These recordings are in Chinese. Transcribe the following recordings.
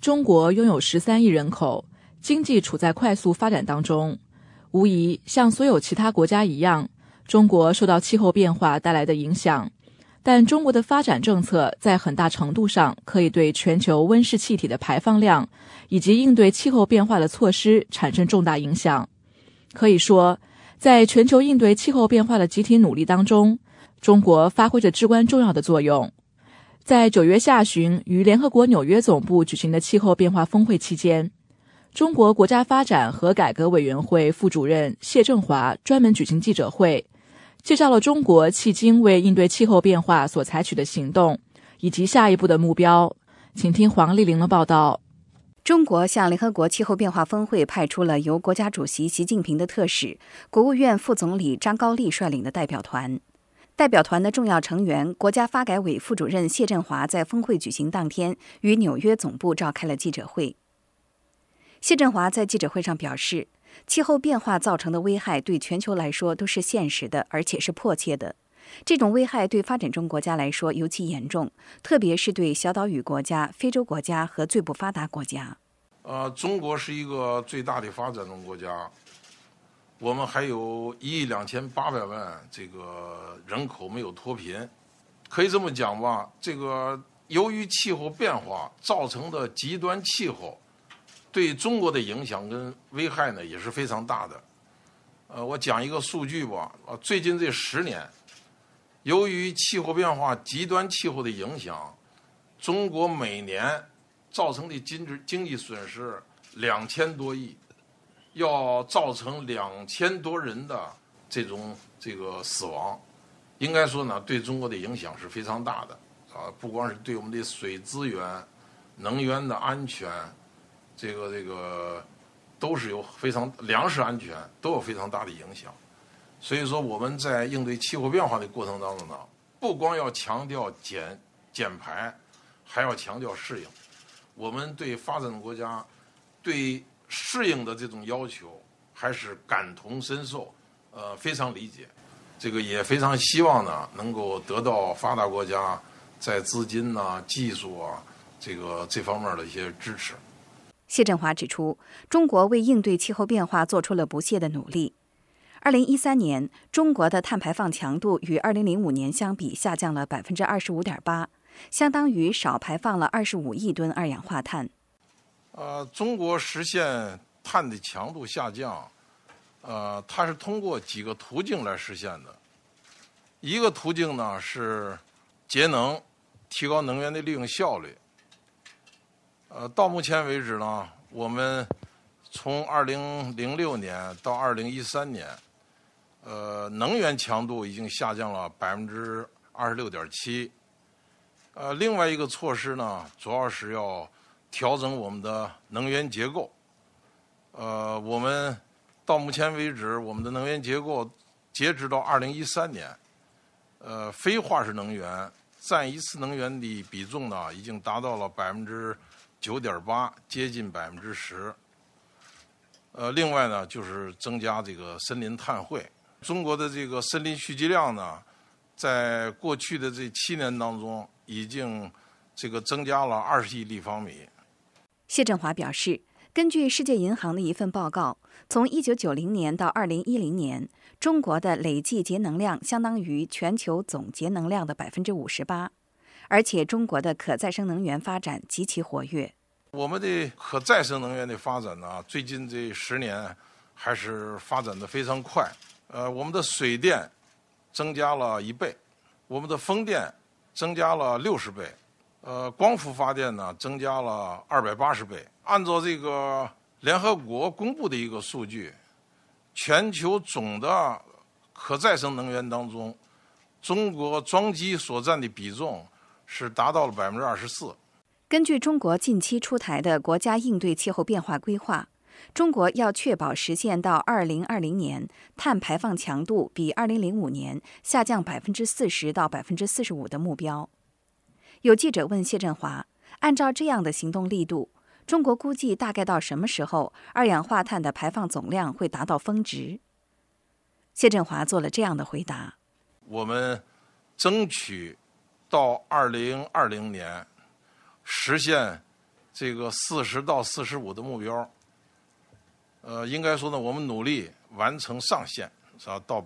中国拥有13亿人口，经济处在快速发展当中。无疑，像所有其他国家一样，中国受到气候变化带来的影响，但中国的发展政策在很大程度上可以对全球温室气体的排放量以及应对气候变化的措施产生重大影响。可以说，在全球应对气候变化的集体努力当中，中国发挥着至关重要的作用。在9月下旬于联合国纽约总部举行的气候变化峰会期间，中国国家发展和改革委员会副主任谢振华专门举行记者会，介绍了中国迄今为应对气候变化所采取的行动以及下一步的目标。请听黄丽玲的报道。 中国向联合国气候变化峰会派出了由国家主席习近平的特使、国务院副总理张高丽率领的代表团。代表团的重要成员、国家发改委副主任谢振华在峰会举行当天于纽约总部召开了记者会。谢振华在记者会上表示，气候变化造成的危害对全球来说都是现实的，而且是迫切的。这种危害对发展中国家来说尤其严重，特别是对小岛屿国家、非洲国家和最不发达国家。 中国是一个最大的发展中国家，我们还有1亿2800万这个人口没有脱贫。可以这么讲吧，这个由于气候变化造成的极端气候对中国的影响跟危害呢也是非常大的。我讲一个数据吧，最近这10年，由于气候变化极端气候的影响，中国每年造成的经济损失2000多亿，要造成2000多人的这个死亡。应该说呢，对中国的影响是非常大的不光是对我们的水资源、能源的安全，这个都是有粮食安全都有非常大的影响。所以说我们在应对气候变化的过程当中呢，不光要强调减排，还要强调适应。我们对发展中国家对适应的这种要求还是感同身受，非常理解。这个也非常希望呢能够得到发达国家在资金技术这方面的一些支持。 谢振华指出，中国为应对气候变化做出了不懈的努力。2013年，中国的碳排放强度与2005年相比下降了25.8%，相当于少排放了25亿吨二氧化碳。 中国实现碳的强度下降，它是通过几个途径来实现的。一个途径呢是节能，提高能源的利用效率。到目前为止呢，我们从2006年到2013年，能源强度已经下降了26.7%。另外一个措施呢，主要是要调整我们的能源结构。我们到目前为止，我们的能源结构截止到2013年，非化石能源占一次能源的比重呢，已经达到了9.8%，接近10%。另外呢，就是增加这个森林碳汇。中国的这个森林蓄积量呢，在过去的这7年当中，已经增加了20亿立方米。 谢振华表示，根据世界银行的一份报告，从1990年到2010年，中国的累计节能量相当于全球总节能量的58%，而且中国的可再生能源发展极其活跃。 我们的可再生能源的发展呢，最近这10年还是发展的非常快。我们的水电增加了1倍，我们的风电增加了60倍，光伏发电呢增加了280倍。按照这个联合国公布的一个数据，全球总的可再生能源当中，中国装机所占的比重是达到了24%。 根据中国近期出台的国家应对气候变化规划，中国要确保实现到2020年碳排放强度比2005年下降40%到45%的目标。有记者问谢振华，按照这样的行动力度，中国估计大概到什么时候二氧化碳的排放总量会达到峰值？谢振华做了这样的回答： 我们争取到2020年实现这个40到45的目标。应该说呢，我们努力完成上限，是吧？到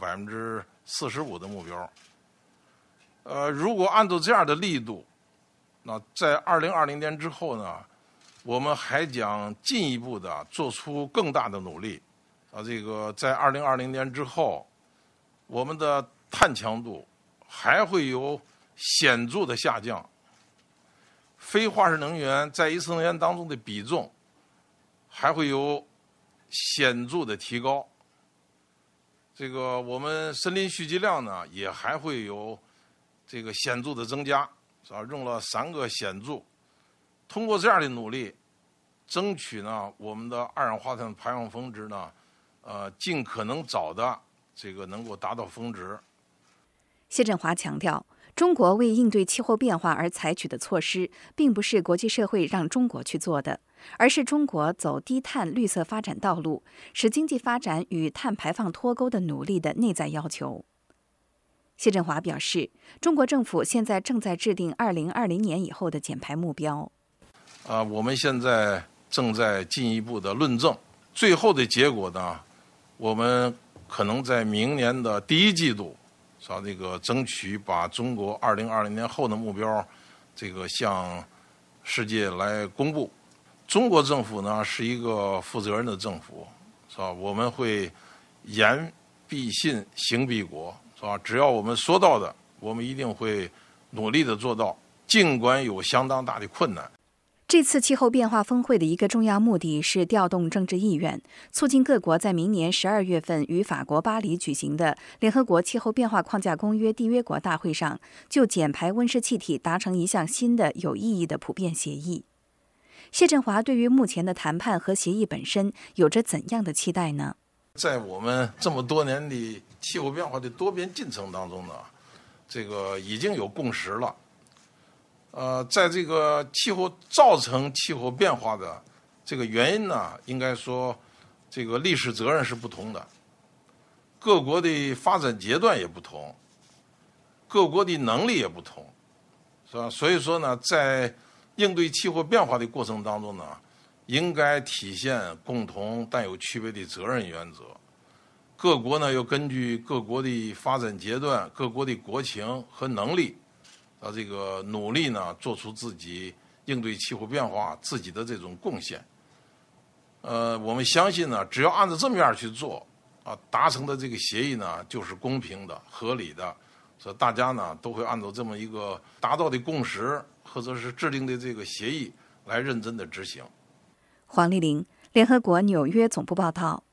45%的目标。如果按照这样的力度，那在2020年之后呢，我们还将进一步的做出更大的努力。这个在2020年之后，我们的碳强度还会有显著的下降，非化石能源在一次能源当中的比重还会有显著的提高。这个我们森林蓄积量呢，也还会有这个显著的增加，是吧？用了3个显著。通过这样的努力，争取呢我们的二氧化碳排放峰值呢，尽可能早的这个能够达到峰值。 谢振华强调，中国为应对气候变化而采取的措施，并不是国际社会让中国去做的，而是中国走低碳绿色发展道路，使经济发展与碳排放脱钩的努力的内在要求。谢振华表示，中国政府现在正在制定2020年以后的减排目标。 我们现在正在进一步的论证，最后的结果呢，我们可能在明年的第1季度，是吧？这个争取把中国2020年后的目标，这个向世界来公布。中国政府呢是一个负责任的政府，是吧？我们会言必信，行必果，是吧？只要我们说到的，我们一定会努力的做到，尽管有相当大的困难。 这次气候变化峰会的一个重要目的是调动政治意愿，促进各国在明年12月份于法国巴黎举行的联合国气候变化框架公约缔约国大会上，就减排温室气体达成一项新的有意义的普遍协议。谢振华对于目前的谈判和协议本身有着怎样的期待呢？ 在我们这么多年的气候变化的多边进程当中呢，这个已经有共识了。在这个造成气候变化的这个原因呢，应该说这个历史责任是不同的，各国的发展阶段也不同，各国的能力也不同，是吧？所以说呢，在应对气候变化的过程当中呢，应该体现共同但有区别的责任原则。各国呢要根据各国的发展阶段、各国的国情和能力，这个努力呢，做出自己应对气候变化自己的这种贡献。我们相信呢，只要按照这么样去做，达成的这个协议呢，就是公平的、合理的，所以大家呢都会按照这么一个达到的共识或者是制定的这个协议来认真的执行。 黄丽玲，联合国纽约总部报道。